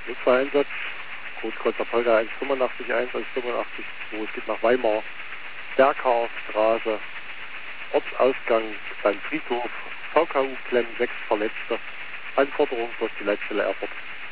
Notfalleinsatz, Großkreuzer Polder 185 1, 185 2, es geht nach Weimar, Berghaarstraße, Ortsausgang beim Friedhof, VKU Klemm, 6 Verletzte, Anforderung durch die Leitstelle Erfurt.